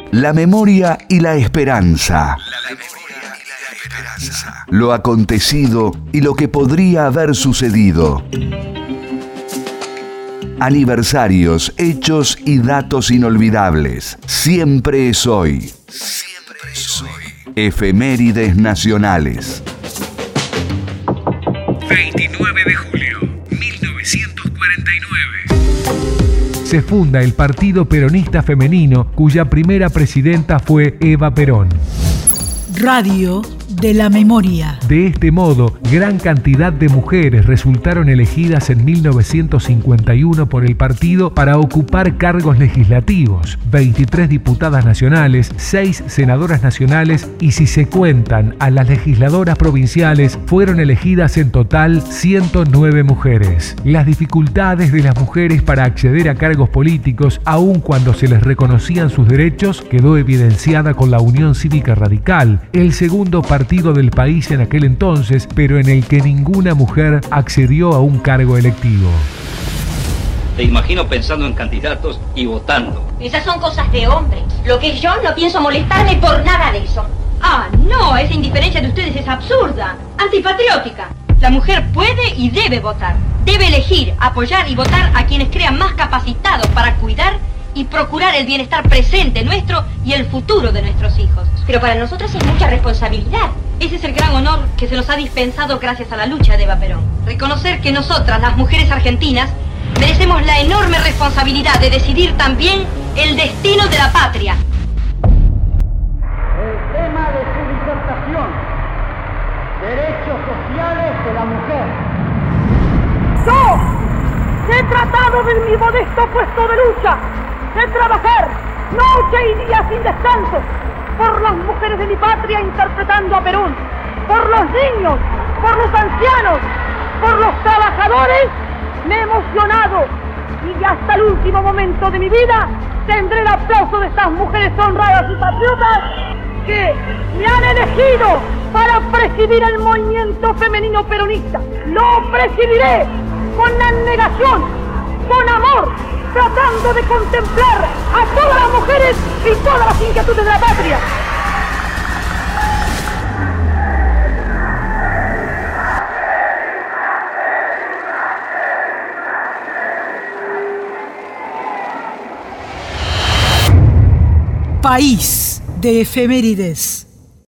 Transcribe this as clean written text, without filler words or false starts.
La memoria y la esperanza. Lo acontecido y lo que podría haber sucedido. Aniversarios, hechos y datos inolvidables. Siempre es hoy. Siempre es hoy. Efemérides nacionales. 29 de julio, 1949. Se funda el Partido Peronista Femenino, cuya primera presidenta fue Eva Perón. Radio de la Memoria. De este modo, gran cantidad de mujeres resultaron elegidas en 1951 por el partido para ocupar cargos legislativos, 23 diputadas nacionales, 6 senadoras nacionales y, si se cuentan a las legisladoras provinciales, fueron elegidas en total 109 mujeres. Las dificultades de las mujeres para acceder a cargos políticos, aun cuando se les reconocían sus derechos, quedó evidenciada con la Unión Cívica Radical, el segundo partido del país en aquel entonces, pero en el que ninguna mujer accedió a un cargo electivo. Te imagino pensando en candidatos y votando. Esas son cosas de hombres. Lo que yo no pienso molestarme por nada de eso. Ah, no, esa indiferencia de ustedes es absurda, antipatriótica. La mujer puede y debe votar. Debe elegir, apoyar y votar a quienes crean más capacitados para cuidar y procurar el bienestar presente nuestro y el futuro de nuestros hijos. Pero para nosotros es mucha responsabilidad. Ese es el gran honor que se nos ha dispensado gracias a la lucha de Eva Perón. Reconocer que nosotras, las mujeres argentinas, merecemos la enorme responsabilidad de decidir también el destino de la patria. El tema de su disertación, derechos sociales de la mujer. Yo he tratado de mi modesto puesto de lucha, de trabajar noche y día sin descanso por las mujeres de mi patria, interpretando a Perón, por los niños, por los ancianos, por los trabajadores. Me he emocionado y hasta el último momento de mi vida tendré el aplauso de estas mujeres honradas y patriotas que me han elegido para presidir el movimiento femenino peronista. Lo presidiré con abnegación, con amor, tratando de contemplar a todas las mujeres y todas las inquietudes de la patria. País de efemérides.